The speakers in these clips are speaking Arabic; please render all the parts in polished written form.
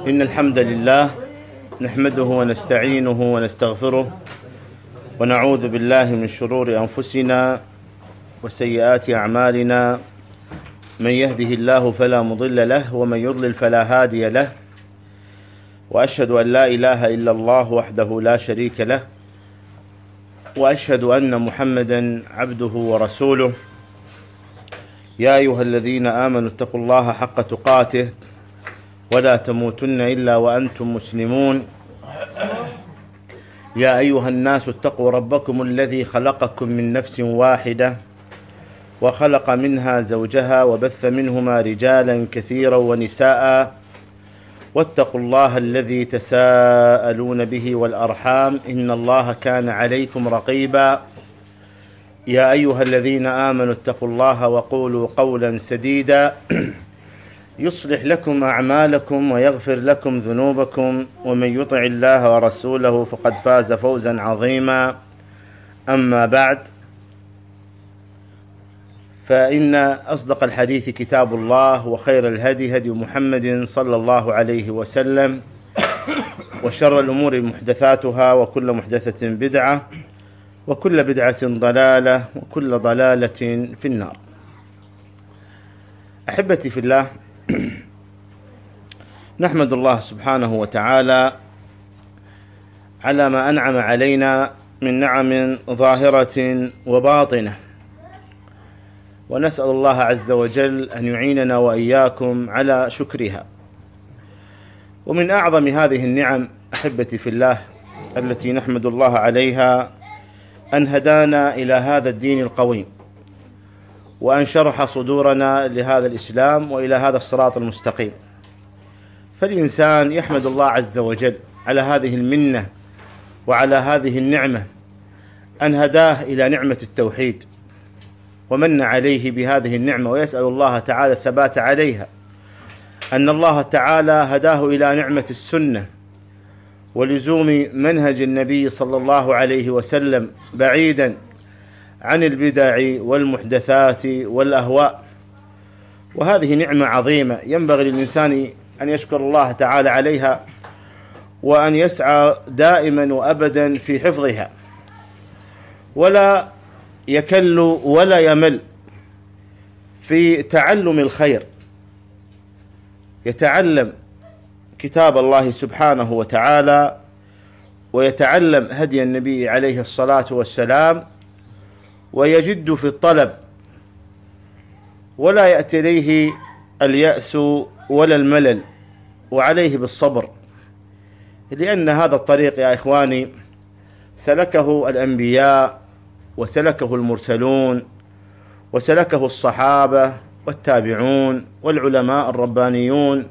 إن الحمد لله نحمده ونستعينه ونستغفره ونعوذ بالله من شرور أنفسنا وسيئات أعمالنا. من يهده الله فلا مضل له ومن يضلل فلا هادي له، وأشهد أن لا إله إلا الله وحده لا شريك له، وأشهد أن محمدا عبده ورسوله. يا أيها الذين آمنوا اتقوا الله حق تقاته ولا تموتن إلا وأنتم مسلمون. يا أيها الناس اتقوا ربكم الذي خلقكم من نفس واحدة وخلق منها زوجها وبث منهما رجالا كثيرا ونساء، واتقوا الله الذي تساءلون به والأرحام إن الله كان عليكم رقيبا. يا أيها الذين آمنوا اتقوا الله وقولوا قولا سديدا يصلح لكم أعمالكم ويغفر لكم ذنوبكم، ومن يطع الله ورسوله فقد فاز فوزا عظيما. أما بعد، فإن أصدق الحديث كتاب الله، وخير الهدي هدي محمد صلى الله عليه وسلم، وشر الأمور محدثاتها، وكل محدثة بدعة، وكل بدعة ضلالة، وكل ضلالة في النار. أحبتي في الله، نحمد الله سبحانه وتعالى على ما أنعم علينا من نعم ظاهرة وباطنة، ونسأل الله عز وجل أن يعيننا وإياكم على شكرها. ومن أعظم هذه النعم أحبتي في الله التي نحمد الله عليها أن هدانا إلى هذا الدين القويم، وأن شرح صدورنا لهذا الإسلام وإلى هذا الصراط المستقيم. فالإنسان يحمد الله عز وجل على هذه المنة وعلى هذه النعمة، أن هداه إلى نعمة التوحيد ومن عليه بهذه النعمة، ويسأل الله تعالى الثبات عليها. أن الله تعالى هداه إلى نعمة السنة ولزوم منهج النبي صلى الله عليه وسلم، بعيدا عن البدع والمحدثات والأهواء. وهذه نعمة عظيمة ينبغي للإنسان أن يشكر الله تعالى عليها، وأن يسعى دائما وأبدا في حفظها، ولا يكل ولا يمل في تعلم الخير. يتعلم كتاب الله سبحانه وتعالى، ويتعلم هدي النبي عليه الصلاة والسلام، ويجد في الطلب، ولا يأتي إليه اليأس ولا الملل، وعليه بالصبر، لأن هذا الطريق يا إخواني سلكه الأنبياء، وسلكه المرسلون، وسلكه الصحابة والتابعون والعلماء الربانيون،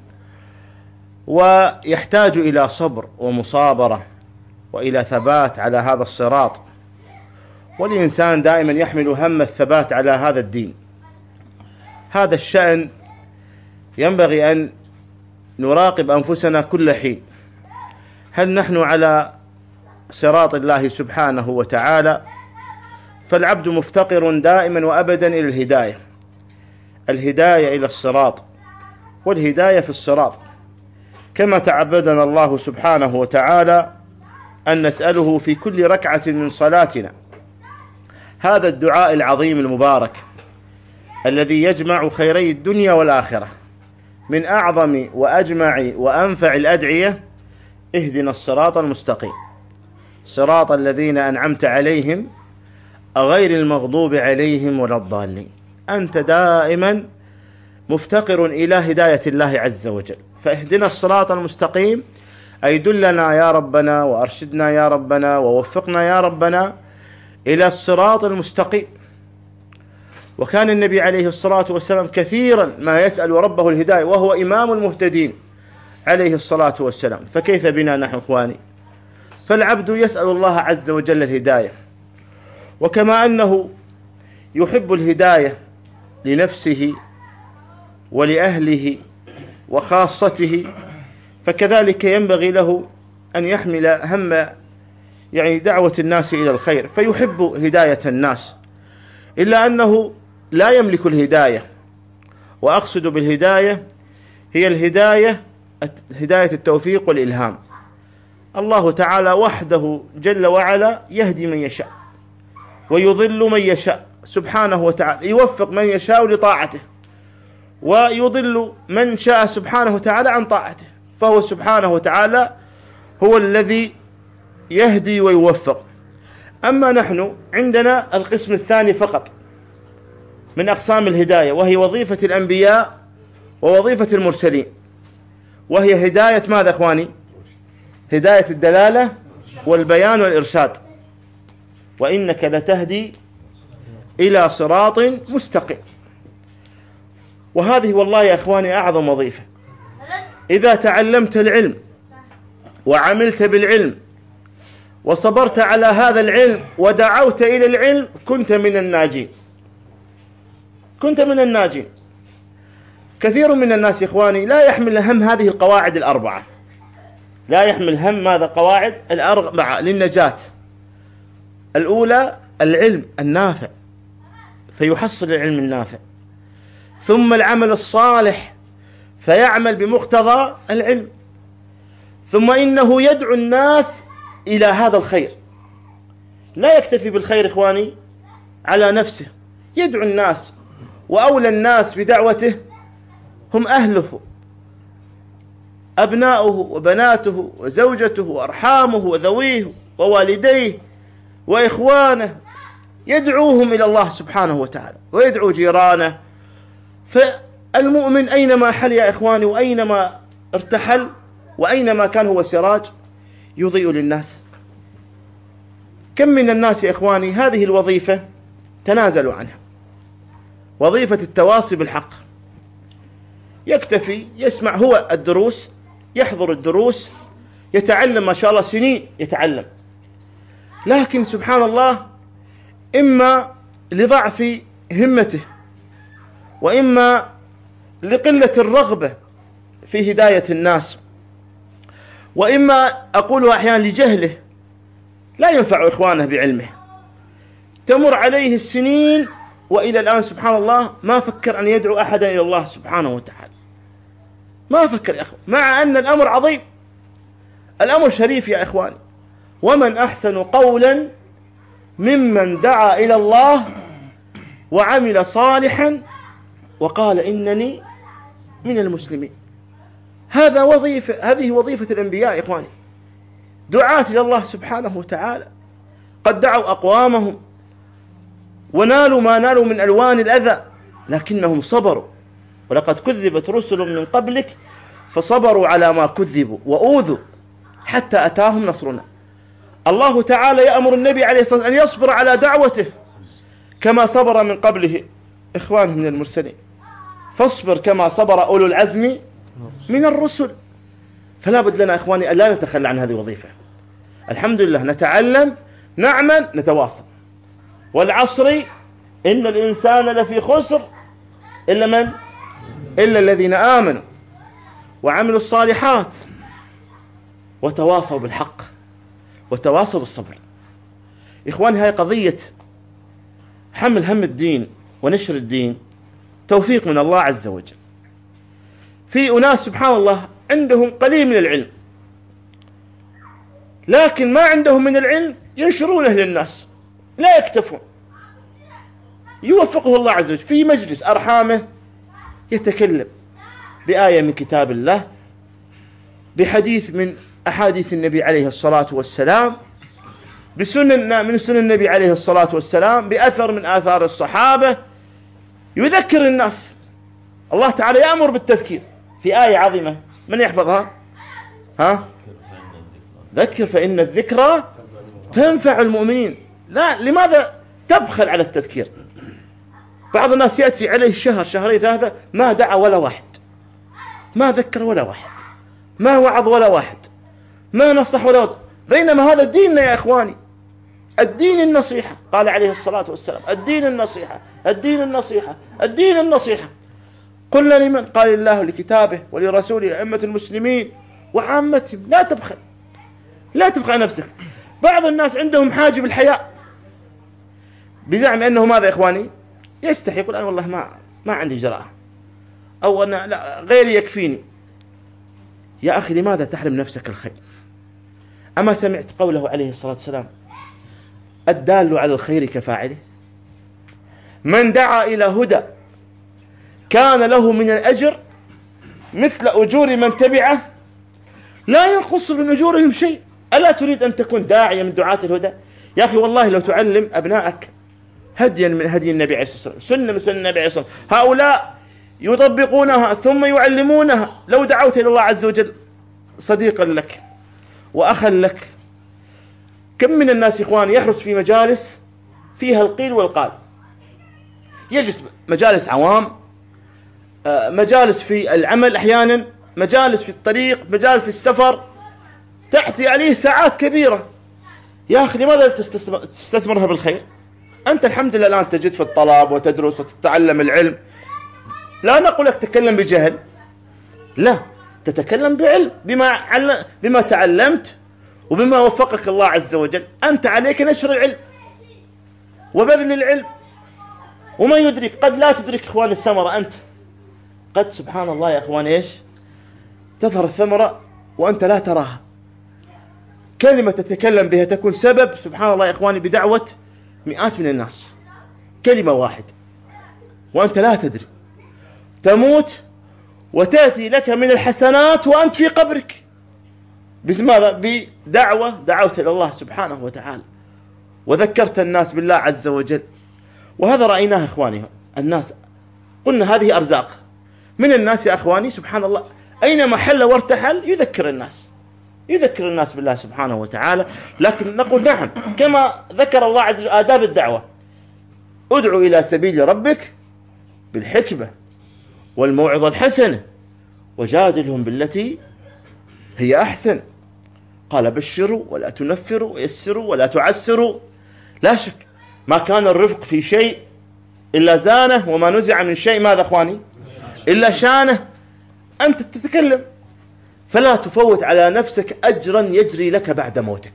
ويحتاج إلى صبر ومصابرة وإلى ثبات على هذا الصراط. والإنسان دائما يحمل هم الثبات على هذا الدين. هذا الشأن ينبغي أن نراقب أنفسنا كل حين، هل نحن على صراط الله سبحانه وتعالى؟ فالعبد مفتقر دائما وأبدا إلى الهداية، الهداية إلى الصراط، والهداية في الصراط، كما تعبدنا الله سبحانه وتعالى أن نسأله في كل ركعة من صلاتنا هذا الدعاء العظيم المبارك الذي يجمع خيري الدنيا والآخرة. من أعظم وأجمع وأنفع الأدعية: اهدنا الصراط المستقيم، صراط الذين أنعمت عليهم غير المغضوب عليهم ولا الضالين. أنت دائما مفتقر إلى هداية الله عز وجل، فاهدنا الصراط المستقيم، أي دلنا يا ربنا، وأرشدنا يا ربنا، ووفقنا يا ربنا إلى الصراط المستقيم. وكان النبي عليه الصلاة والسلام كثيرا ما يسأل ربه الهداية، وهو إمام المهتدين عليه الصلاة والسلام. فكيف بنا نحن إخواني؟ فالعبد يسأل الله عز وجل الهداية، وكما أنه يحب الهداية لنفسه ولأهله وخاصته، فكذلك ينبغي له أن يحمل هم دعوة الناس إلى الخير، فيحب هداية الناس، إلا أنه لا يملك الهداية. وأقصد بالهداية هي الهداية هداية التوفيق والإلهام. الله تعالى وحده جل وعلا يهدي من يشاء ويضل من يشاء سبحانه وتعالى، يوفق من يشاء لطاعته ويضل من شاء سبحانه وتعالى عن طاعته، فهو سبحانه وتعالى هو الذي يهدي ويوفق. أما نحن عندنا القسم الثاني فقط من أقسام الهداية، وهي وظيفة الأنبياء ووظيفة المرسلين، وهي هداية ماذا إخواني؟ هداية الدلالة والبيان والإرشاد. وإنك لتهدي إلى صراط مستقيم. وهذه والله يا إخواني أعظم وظيفة. إذا تعلمت العلم وعملت بالعلم وصبرت على هذا العلم ودعوت إلى العلم كنت من الناجين، كنت من الناجين. كثير من الناس يا إخواني لا يحمل هم هذه القواعد الأربعة، لا يحمل هم ماذا؟ قواعد الأربعة للنجاة. الأولى العلم النافع فيحصل العلم النافع، ثم العمل الصالح فيعمل بمقتضى العلم، ثم إنه يدعو الناس إلى هذا الخير، لا يكتفي بالخير إخواني على نفسه، يدعو الناس، وأولى الناس بدعوته هم أهله، أبناؤه وبناته وزوجته وأرحامه وذويه ووالديه وإخوانه، يدعوهم إلى الله سبحانه وتعالى ويدعو جيرانه. فالمؤمن أينما حل يا إخواني وأينما ارتحل وأينما كان هو سراج يضيء للناس. كم من الناس يا إخواني هذه الوظيفة تنازلوا عنها، وظيفة التواصي بالحق، يكتفي يسمع هو الدروس، يحضر الدروس، يتعلم ما شاء الله سنين يتعلم، لكن سبحان الله إما لضعف همته وإما لقلة الرغبة في هداية الناس، وإما أقولها أحيانا لجهله، لا ينفع إخوانه بعلمه، تمر عليه السنين وإلى الآن سبحان الله ما فكر أن يدعو أحدا إلى الله سبحانه وتعالى، ما فكر يا أخوان، مع أن الأمر عظيم، الأمر شريف يا إخواني. ومن أحسن قولا ممن دعا إلى الله وعمل صالحا وقال إنني من المسلمين. هذه وظيفة الأنبياء يا إخواني، دعاة إلى الله سبحانه وتعالى، قد دعوا أقوامهم ونالوا ما نالوا من ألوان الأذى لكنهم صبروا، ولقد كذبت رسل من قبلك فصبروا على ما كذبوا وأوذوا حتى أتاهم نصرنا. الله تعالى يأمر النبي عليه الصلاة والسلام أن يصبر على دعوته كما صبر من قبله إخوانه من المرسلين، فاصبر كما صبر أولو العزم من الرسل. فلا بد لنا إخواني أن لا نتخلى عن هذه الوظيفة. الحمد لله نتعلم، نعمل، نتواصل. والعصر إن الإنسان لفي خسر إلا من؟ إلا الذين آمنوا وعملوا الصالحات وتواصوا بالحق وتواصوا بالصبر. إخواني هاي قضية حمل هم الدين ونشر الدين توفيق من الله عز وجل. في أناس سبحان الله عندهم قليل من العلم، لكن ما عندهم من العلم ينشرونه للناس، لا يكتفون، يوفقه الله عز وجل في مجلس أرحامه يتكلم بآية من كتاب الله، بحديث من أحاديث النبي عليه الصلاة والسلام، بسنن من سنن النبي عليه الصلاة والسلام، بأثر من آثار الصحابة، يذكر الناس. الله تعالى يأمر بالتذكير في آية عظيمة، من يحفظها؟ ذكر فإن الذكرى تنفع المؤمنين. لا، لماذا تبخل على التذكير؟ بعض الناس يأتي عليه شهر شهرين ثلاثة ما دعا ولا واحد، ما ذكر ولا واحد، ما وعظ ولا واحد، ما نصح ولا واحد. بينما هذا ديننا يا إخواني، الدين النصيحة. قال عليه الصلاة والسلام الدين النصيحة، الدين النصيحة، الدين النصيحة. قلنا لمن؟ قال الله لكتابه ولرسوله أئمة المسلمين وعامتهم. لا تبخل، لا تبخل نفسك. بعض الناس عندهم حاجب الحياء بزعم أنه ماذا يا إخواني؟ يستحي، يقول أنا والله ما عندي جرأة، أو أنا لا غيري يكفيني. يا أخي لماذا تحرم نفسك الخير؟ أما سمعت قوله عليه الصلاة والسلام الدال على الخير كفاعله؟ من دعا إلى هدى كان له من الأجر مثل أجور من تبعه لا ينقص من أجورهم شيء. ألا تريد أن تكون داعية من دعاة الهدى؟ يا أخي والله لو تعلم أبنائك هديا من هدي النبي عليه الصلاة والسلام، سنة من سنة النبي عليه الصلاة والسلام، هؤلاء يطبقونها ثم يعلمونها. لو دعوت إلى الله عز وجل صديقا لك وأخا لك. كم من الناس إخواني يحرص في مجالس فيها القيل والقال، يجلس مجالس عوام، مجالس في العمل أحيانا، مجالس في الطريق، مجالس في السفر، تأتي عليه ساعات كبيرة. يا أخي لماذا تستثمرها بالخير؟ أنت الحمد لله الآن تجد في الطلب وتدرس وتتعلم العلم، لا نقول لك تتكلم بجهل، لا، تتكلم بعلم بما تعلمت وبما وفقك الله عز وجل. أنت عليك نشر العلم وبذل العلم، وما يدرك قد لا تدرك إخوان الثمرة. أنت قد سبحان الله يا إخوان إيش تظهر الثمرة وأنت لا تراها. كلمة تتكلم بها تكون سبب سبحان الله يا إخواني بدعوة مئات من الناس، كلمة واحدة وأنت لا تدري، تموت وتأتي لك من الحسنات وأنت في قبرك. بماذا؟ بدعوة دعوت إلى الله سبحانه وتعالى وذكرت الناس بالله عز وجل. وهذا رأيناه إخواني، الناس قلنا هذه أرزاق من الناس يا أخواني سبحان الله، أينما حل وارتحل يذكر الناس بالله سبحانه وتعالى. لكن نقول نعم كما ذكر الله عز وجل آداب الدعوة، ادعو إلى سبيل ربك بالحكمة والموعظة الحسنة وجادلهم بالتي هي أحسن. قال بشروا ولا تنفروا ويسروا ولا تعسروا. لا شك ما كان الرفق في شيء إلا زانه، وما نزع من شيء ماذا أخواني إلا شانه. أنت تتكلم فلا تفوت على نفسك أجرا يجري لك بعد موتك،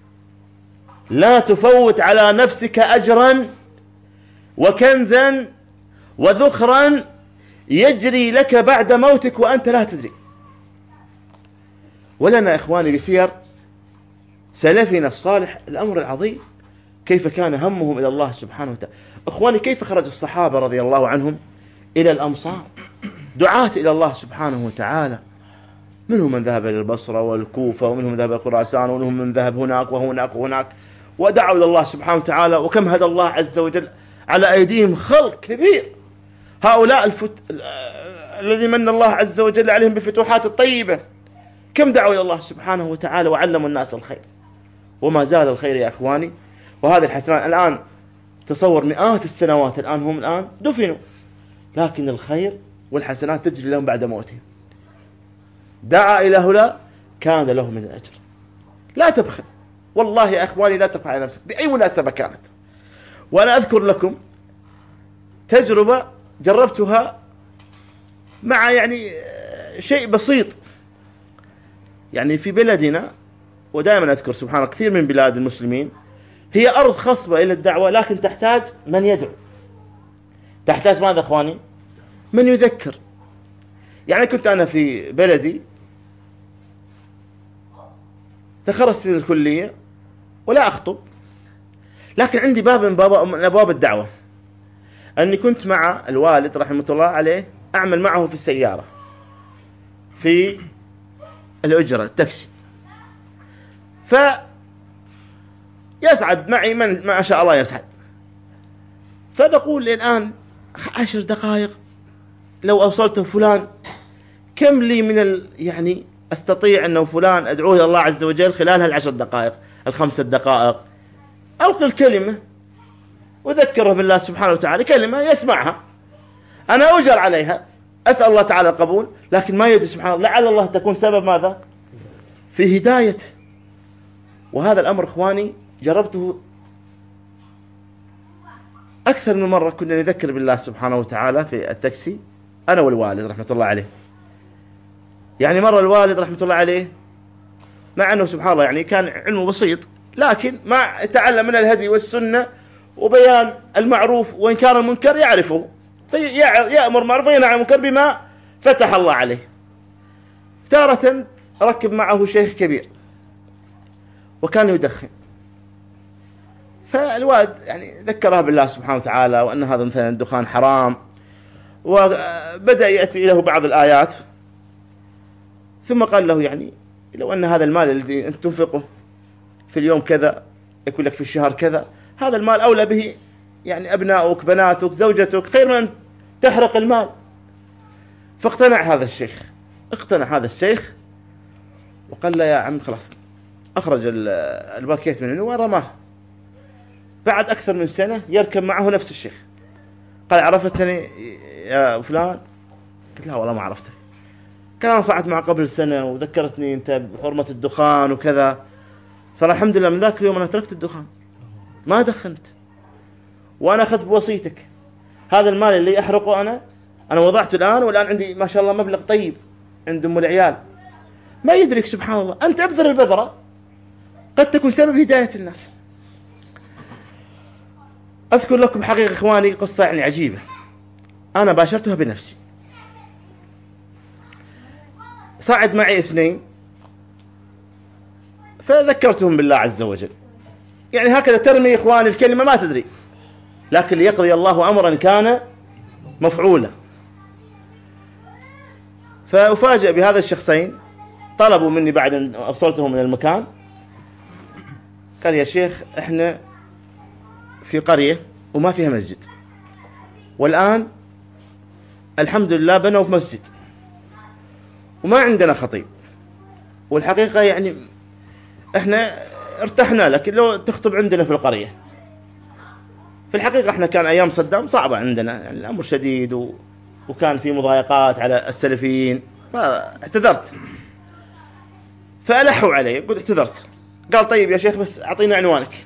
لا تفوت على نفسك أجرا وكنزا وذخرا يجري لك بعد موتك وأنت لا تدري. ولنا إخواني بسير سلفنا الصالح الأمر العظيم، كيف كان همهم إلى الله سبحانه وتعالى. إخواني كيف خرج الصحابة رضي الله عنهم إلى الأمصار دعاة إلى الله سبحانه وتعالى، منهم من ذهب إلى البصرة والكوفة، ومنهم من ذهب إلى خراسان، ومنهم من ذهب هناك وهناك وهناك، ودعوا إلى الله سبحانه وتعالى. وكم هدى الله عز وجل على أيديهم خلق كبير، هؤلاء الذي من الله عز وجل عليهم بالفتوحات الطيبة، كم دعوا إلى الله سبحانه وتعالى وعلموا الناس الخير، وما زال الخير يا أخواني. وهذه الحسنات الآن تصور مئات السنوات الآن هم الآن دفنوا، لكن الخير والحسنات تجري لهم بعد موتهم. دعا إلى هؤلاء كان له من الأجر. لا تبخل والله يا أخواني، لا تبخل على نفسك بأي مناسبة كانت. وأنا أذكر لكم تجربة جربتها مع يعني شيء بسيط يعني في بلدنا، ودائما أذكر سبحان الله كثير من بلاد المسلمين هي أرض خصبة إلى الدعوة، لكن تحتاج من يدعو، تحتاج ماذا أخواني؟ من يذكر. يعني كنت أنا في بلدي تخرجت من الكلية ولا أخطب، لكن عندي باب من أبواب الدعوة، أني كنت مع الوالد رحمة الله عليه أعمل معه في السيارة في الأجرة التاكسي، فيسعد معي من ما شاء الله يسعد. فنقول الآن 10 دقائق لو أوصلت فلان كم لي من يعني أستطيع أنه فلان أدعوه إلى الله عز وجل خلال ال10 دقائق ال5 دقائق، ألقي الكلمة وذكره بالله سبحانه وتعالى، كلمة يسمعها أنا أجر عليها، أسأل الله تعالى القبول، لكن ما يدري سبحان الله لعل الله تكون سبب ماذا؟ في هداية. وهذا الأمر إخواني جربته أكثر من مرة. كنا نذكر بالله سبحانه وتعالى في التاكسي أنا والوالد رحمة الله عليه. يعني مرة الوالد رحمة الله عليه مع أنه سبحان الله يعني كان علمه بسيط، لكن ما تعلم من الهدي والسنة وبيان المعروف وإنكار المنكر يعرفه، فيأمر معروف وينهى عن المنكر بما فتح الله عليه. تارة ركب معه شيخ كبير وكان يدخن، فالوالد يعني ذكره بالله سبحانه وتعالى وأن هذا مثلا الدخان حرام، وبدأ يأتي له بعض الآيات، ثم قال له يعني لو أن هذا المال الذي أنت تنفقه في اليوم كذا يكون لك في الشهر كذا، هذا المال أولى به يعني أبناؤك بناتك زوجتك خير من تحرق المال. فاقتنع هذا الشيخ وقال له يا عم خلاص، أخرج الباكيت من ورماه. بعد أكثر من سنة يركب معه نفس الشيخ، قال عرفتني يا فلان؟ قلت لا والله ما عرفتك، كان أنا صعدت معه قبل سنة وذكرتني أنت بحرمة الدخان وكذا. صار الحمد لله من ذاك اليوم أنا تركت الدخان، ما دخنت، وأنا أخذت بوصيتك. هذا المال اللي أحرقه أنا وضعته الآن، والآن عندي ما شاء الله مبلغ طيب عند أم العيال. ما يدرك سبحان الله، أنت أبذر البذرة قد تكون سبب هداية الناس. أذكر لكم حقيقة إخواني قصة يعني عجيبة أنا باشرتها بنفسي. صعد معي 2 فذكرتهم بالله عز وجل، يعني هكذا ترمي إخواني الكلمة ما تدري، لكن ليقضي الله أمرا كان مفعولا. فأفاجأ بهذا الشخصين، طلبوا مني بعد أن أوصلتهم من المكان، قال يا شيخ إحنا في قرية وما فيها مسجد، والآن الحمد لله بنوا مسجد وما عندنا خطيب، والحقيقة يعني إحنا ارتحنا لك لو تخطب عندنا في القرية. في الحقيقة إحنا كان أيام صدام صعبة عندنا، يعني الأمر شديد وكان في مضايقات على السلفيين، فاعتذرت. فألحوا علي، قلت اعتذرت. قال طيب يا شيخ بس أعطينا عنوانك،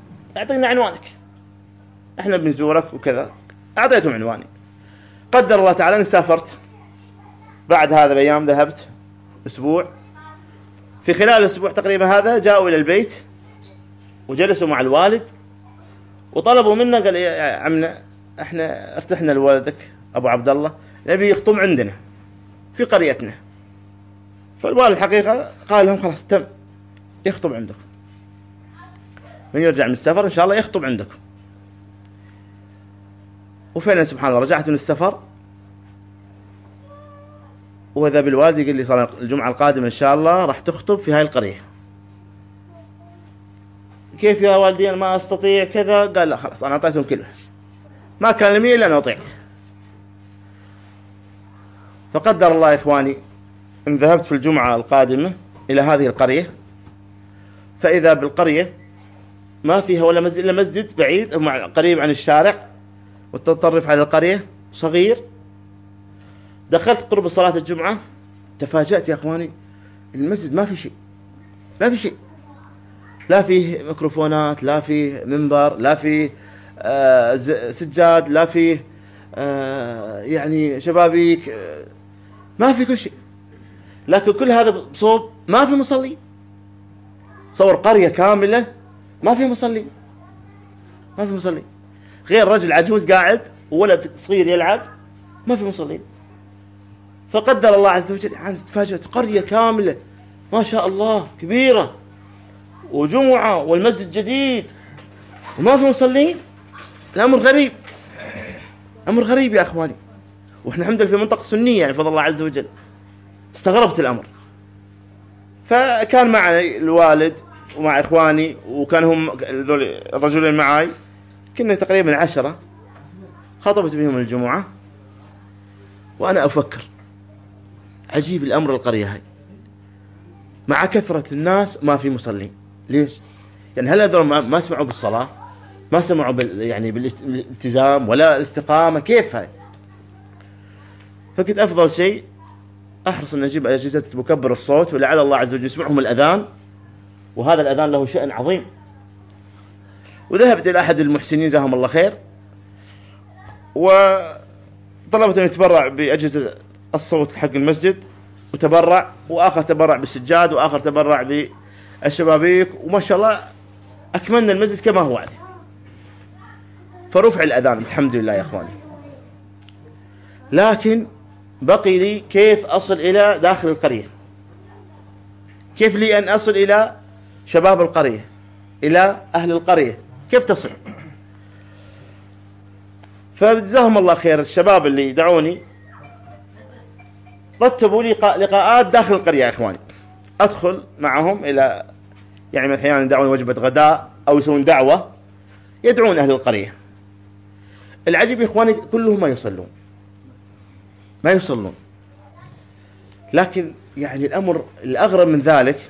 احنا بنزورك وكذا. أعطيتهم عنواني. قدر الله تعالى أني سافرت بعد هذا بأيام، ذهبت أسبوع. في خلال الأسبوع تقريبا هذا جاءوا إلى البيت وجلسوا مع الوالد وطلبوا منا، قال يا عمنا احنا ارتحنا لوالدك أبو عبد الله، نبي يخطب عندنا في قريتنا. فالوالد حقيقة قال لهم خلاص تم، يخطب عندكم، من يرجع من السفر إن شاء الله يخطب عندكم. وفعلا سبحان الله رجعت من السفر، وإذا بالوالد يقول لي صار الجمعة القادمة إن شاء الله راح تخطب في هاي القرية. كيف يا والدي أنا ما أستطيع كذا؟ قال لا خلاص أنا أعطيتهم كلمة، ما كان لي إلا أن أطيع. فقدر الله يا إخواني إن ذهبت في الجمعة القادمة إلى هذه القرية، فإذا بالقرية ما فيها ولا مسجد إلا مسجد بعيد قريب عن الشارع وتتطرف على القرية صغير. دخلت قرب صلاة الجمعة، تفاجأت يا أخواني المسجد ما في شيء، لا فيه ميكروفونات، لا فيه منبر، لا فيه سجاد، لا فيه يعني شبابيك، ما في كل شيء. لكن كل هذا بصوب ما في مصلي. صور قرية كاملة ما في مصلي، غير رجل عجوز قاعد وولد صغير يلعب، ما في مصلين. فقدر الله عز وجل تفاجأت قرية كاملة ما شاء الله كبيرة وجمعة والمسجد جديد وما في مصلين. الأمر غريب يا أخواني، وإحنا الحمد لله في منطقة سنية يعني فضل الله عز وجل. استغربت الأمر. فكان معي الوالد ومع إخواني، وكان هم الرجلين معي، كنا تقريبا 10. خطبت بهم الجمعة وأنا أفكر عجيب الأمر، القرية هاي مع كثرة الناس ما في مصلين. ليش؟ يعني هل هذول ما سمعوا بالصلاة؟ ما سمعوا يعني بالالتزام ولا الاستقامة؟ كيف هاي؟ فكنت أفضل شيء أحرص أن أجيب أجهزة مكبر الصوت، ولعل الله عز وجل يسمعهم الأذان، وهذا الأذان له شأن عظيم. وذهبت إلى أحد المحسنين جزاهم الله خير، وطلبت أن يتبرع بأجهزة الصوت حق المسجد، وتبرع، وآخر تبرع بالسجاد، وآخر تبرع بالشبابيك، وما شاء الله أكملنا المسجد كما هو عليه. فرفع الأذان الحمد لله يا أخواني. لكن بقي لي كيف أصل إلى داخل القرية، كيف لي أن أصل إلى شباب القرية، إلى أهل القرية، كيف تصل؟ فجزاهم الله خير الشباب اللي دعوني، رتبوا لي لقاءات داخل القرية يا إخواني، أدخل معهم إلى يعني أحيانا يدعون وجبة غداء أو يسوون دعوة، يدعون أهل القرية. العجيب يا إخواني كلهم ما يصلون، لكن يعني الأمر الأغرب من ذلك،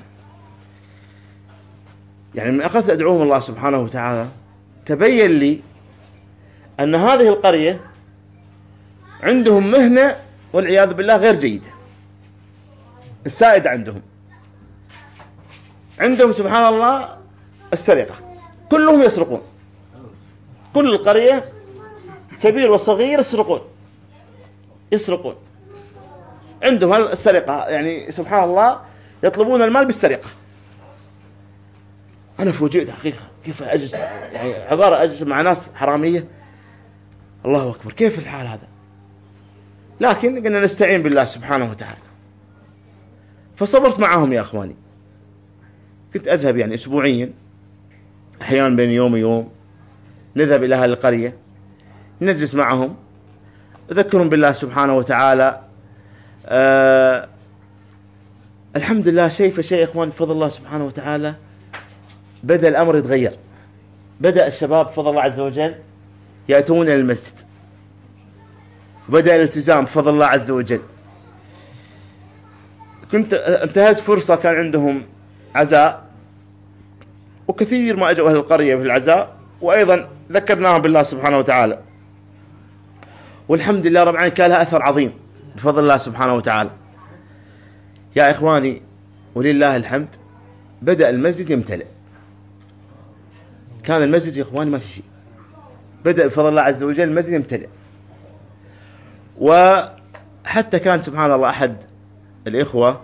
يعني من أخذت أدعوهم الله سبحانه وتعالى تبين لي أن هذه القرية عندهم مهنة والعياذ بالله غير جيدة. السائد عندهم سبحان الله السرقة، كلهم يسرقون، كل القرية كبير وصغير يسرقون، عندهم السرقة، يعني سبحان الله يطلبون المال بالسرقة. أنا فوجئت حقيقة كيف أجلس، يعني عبارة أجلس مع ناس حرامية، الله أكبر كيف الحال هذا. لكن قلنا نستعين بالله سبحانه وتعالى، فصبرت معهم يا أخواني. كنت أذهب يعني أسبوعيا، أحيانا بين يوم ويوم نذهب إلى أهل القرية، نجلس معهم، أذكرهم بالله سبحانه وتعالى. الحمد لله شيء فشيء يا إخوان بفضل الله سبحانه وتعالى بدأ الأمر يتغير. بدأ الشباب بفضل الله عز وجل يأتون إلى المسجد، وبدأ الالتزام بفضل الله عز وجل. كنت انتهز فرصة، كان عندهم عزاء وكثير ما أجوا أهل القرية في العزاء، وأيضا ذكرناهم بالله سبحانه وتعالى، والحمد لله رب العالمين كان لها أثر عظيم بفضل الله سبحانه وتعالى يا إخواني، ولله الحمد. بدأ المسجد يمتلئ، كان المسجد يا إخواني ما في شيء، بدأ بفضل الله عز وجل المسجد يمتلئ. وحتى كان سبحان الله أحد الإخوة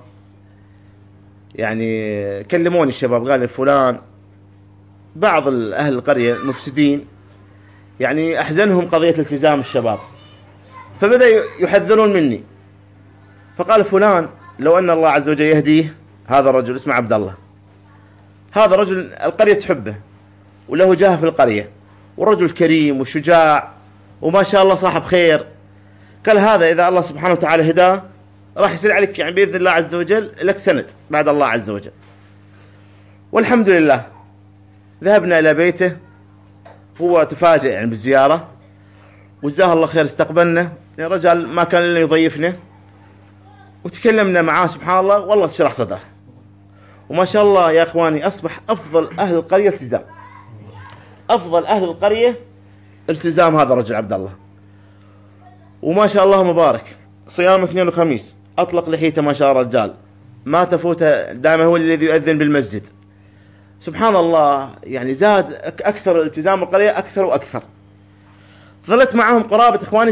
يعني كلموني الشباب، قال فلان بعض أهل القرية المفسدين يعني أحزنهم قضية التزام الشباب، فبدأ يحذرون مني. فقال فلان لو أن الله عز وجل يهديه، هذا الرجل اسمه عبد الله، هذا رجل القرية تحبه وله جاه في القرية، ورجل كريم وشجاع وما شاء الله صاحب خير. قال هذا إذا الله سبحانه وتعالى هداه راح يصير عليك يعني بإذن الله عز وجل لك سند بعد الله عز وجل. والحمد لله ذهبنا إلى بيته، هو تفاجئ يعني بالزيارة، وجزاه الله خير استقبلنا، يعني رجال ما كان إلا يضيفنا، وتكلمنا معاه سبحان الله، والله شرح صدره، وما شاء الله يا إخواني أصبح أفضل أهل القرية التزام، أفضل أهل القرية التزام هذا الرجل عبد الله، وما شاء الله مبارك. صيام اثنين وخميس، أطلق لحيته ما شاء الله رجال، ما تفوته، دائما هو الذي يؤذن بالمسجد. سبحان الله يعني زاد أكثر التزام القرية أكثر وأكثر. ظلت معهم قرابة إخواني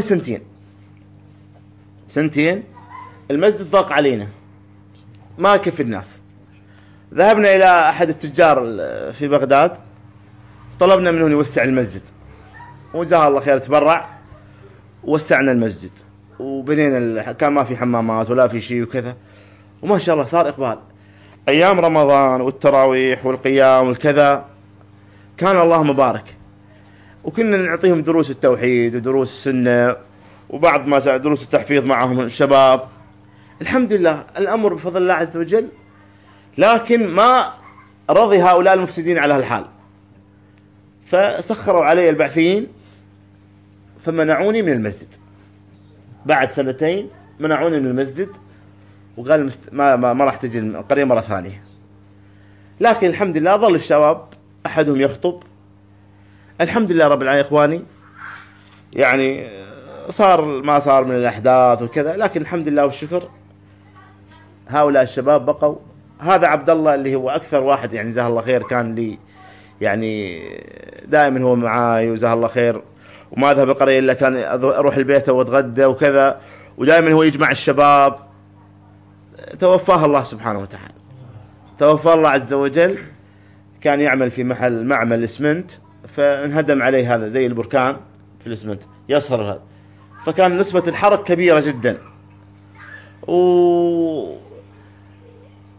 سنتين، المسجد ضاق علينا ما كيف الناس. ذهبنا إلى أحد التجار في بغداد، طلبنا منه يوسع المسجد، وجزاه الله خير تبرع، ووسعنا المسجد وبنينا، كان ما في حمامات ولا في شيء وكذا، وما شاء الله صار إقبال. أيام رمضان والتراويح والقيام والكذا كان الله مبارك، وكنا نعطيهم دروس التوحيد ودروس السنة، وبعض ما دروس التحفيظ معهم الشباب. الحمد لله الأمر بفضل الله عز وجل، لكن ما رضي هؤلاء المفسدين على هالحال، فسخروا علي البعثيين فمنعوني من المسجد. بعد سنتين منعوني من المسجد، وقال ما راح تجي القرية مرة ثانية. لكن الحمد لله ظل الشباب أحدهم يخطب، الحمد لله رب العالمين يا إخواني، يعني صار ما صار من الأحداث وكذا، لكن الحمد لله والشكر هؤلاء الشباب بقوا. هذا عبد الله اللي هو أكثر واحد يعني جزاه الله خير، كان لي يعني دائما هو معاي وجزاه الله خير، وما أذهب القرية إلا كان أروح البيت وأتغدى وكذا، ودائما هو يجمع الشباب. توفاه الله سبحانه وتعالى، توفاه الله عز وجل. كان يعمل في معمل اسمنت، فانهدم عليه هذا زي البركان في الاسمنت يصهر هذا، فكان نسبة الحرق كبيرة جدا.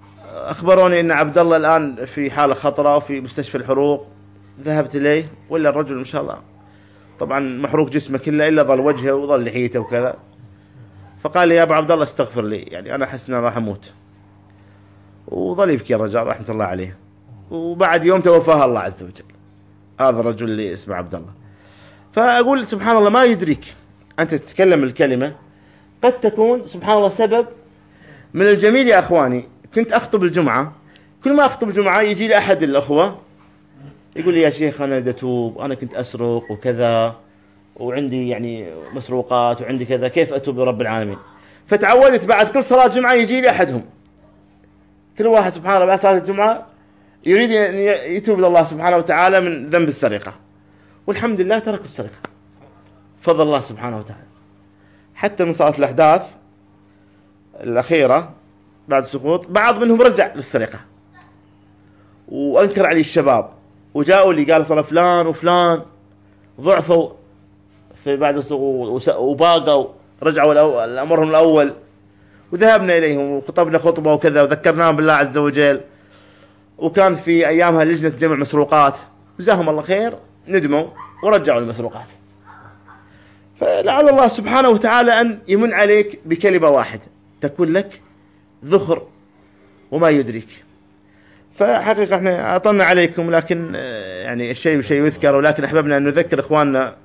أخبروني أن عبد الله الآن في حالة خطرة وفي مستشفى الحروق. ذهبت إليه ولا الرجل ما شاء الله طبعا محروق جسمه كله إلا ظل وجهه وظل لحيته وكذا. فقال لي يا أبو عبد الله استغفر لي، يعني أنا أحس أن أنا راح أموت. وظل يبكي الرجال رحمة الله عليه. وبعد يوم توفاه الله عز وجل هذا الرجل اللي اسمه عبد الله. فأقول سبحان الله ما يدريك أنت تتكلم الكلمة قد تكون سبحان الله سبب. من الجميل يا أخواني كنت أخطب الجمعة، كل ما أخطب الجمعة يجي لي أحد الأخوة يقول لي يا شيخ أنا بدي أتوب، أنا كنت أسرق وكذا وعندي يعني مسروقات وعندي كذا، كيف أتوب لرب العالمين؟ فتعودت بعد كل صلاة جمعة يجي لي أحدهم، كل واحد سبحان الله بعد صلاة الجمعة يريد أن يتوب إلى الله سبحانه وتعالى من ذنب السرقة. والحمد لله تركوا السرقة فضل الله سبحانه وتعالى. حتى من صلاة الأحداث الأخيرة بعد السقوط بعض منهم رجع للسرقة وأنكر عليه الشباب، وجاءوا اللي قال صار فلان وفلان ضعفوا في بعد السقوط وباقوا رجعوا الأمرهم الأول، وذهبنا إليهم وخطبنا خطبة وكذا وذكرناهم بالله عز وجل. وكان في أيامها لجنة جمع مسروقات، جزاهم الله خير ندموا ورجعوا المسروقات. فلعل الله سبحانه وتعالى أن يمن عليك بكلمة واحدة تكون لك ذخر وما يدريك. فحقيقة احنا أطلنا عليكم، لكن يعني الشيء بشيء يذكر، ولكن أحببنا أن نذكر إخواننا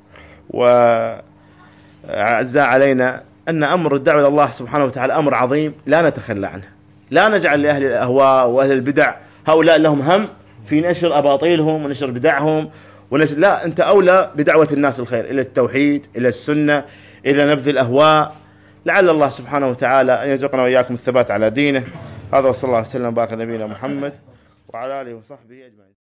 وأعزاء علينا أن أمر الدعوة إلى الله سبحانه وتعالى أمر عظيم لا نتخلى عنه. لا نجعل لأهل الأهواء وأهل البدع هؤلاء لهم هم في نشر أباطيلهم ونشر بدعهم لا، أنت أولى بدعوة الناس الخير إلى التوحيد، إلى السنة، إلى نبذ الأهواء. لعل الله سبحانه وتعالى أن يرزقنا وإياكم الثبات على دينه. هذا وصلى الله وسلم وبارك على نبينا محمد وعلى آله وصحبه أجمعين.